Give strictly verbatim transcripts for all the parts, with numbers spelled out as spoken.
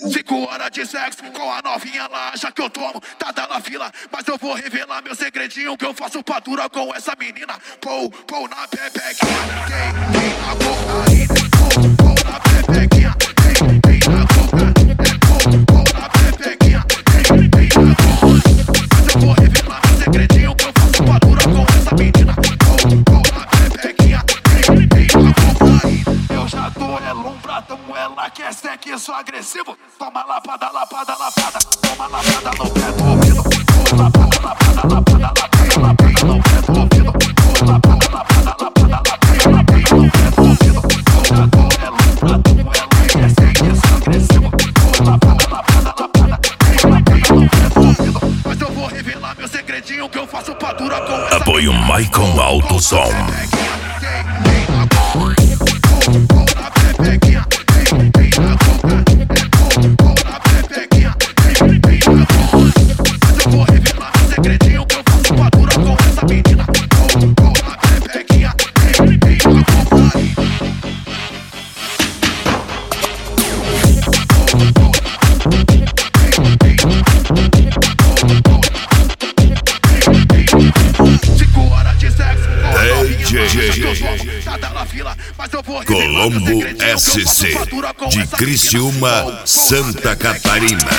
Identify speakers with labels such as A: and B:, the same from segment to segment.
A: Cinco horas de sexo com a novinha lá, já que eu tomo, tá na fila. Mas eu vou revelar meu segredinho, que eu faço padura com essa menina. Pou, pou na pepequinha, tem, tem na boca aí. Pou, pou na pepequinha, tem, tem na boca. É pou, pou na pepequinha, tem, tem na boca. Mas eu vou revelar meu segredinho, que eu faço padura com essa menina. Pou, pou na pepequinha, tem, tem na boca aí. Eu já tô é lombradão, ela quer sexo agressivo. Toma lapada, lapada, lapada. Toma lapada no pé do ouvido. Toma lapada, lapada, lapada, lapada, lapada no pé do ouvido. Toma lapada, lapada, lapada, lapada, lapada no pé do ouvido. Eu já tô é lombradão, ela quer sexo agressivo. Toma lapada, lapada, lapada, lapada no pé do ouvido. Mas eu vou revelar meu segredinho, que eu faço padura com essa.
B: Apoio Maicon Alto Som. Colombo S C de Criciúma, Santa Catarina.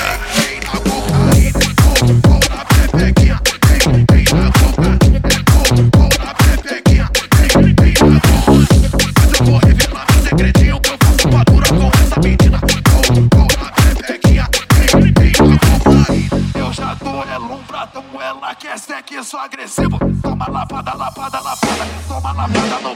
A: Eu já tô é lombradão, ela quer sexo agressivo. Toma lapada, lapada, lapada. Toma lapada no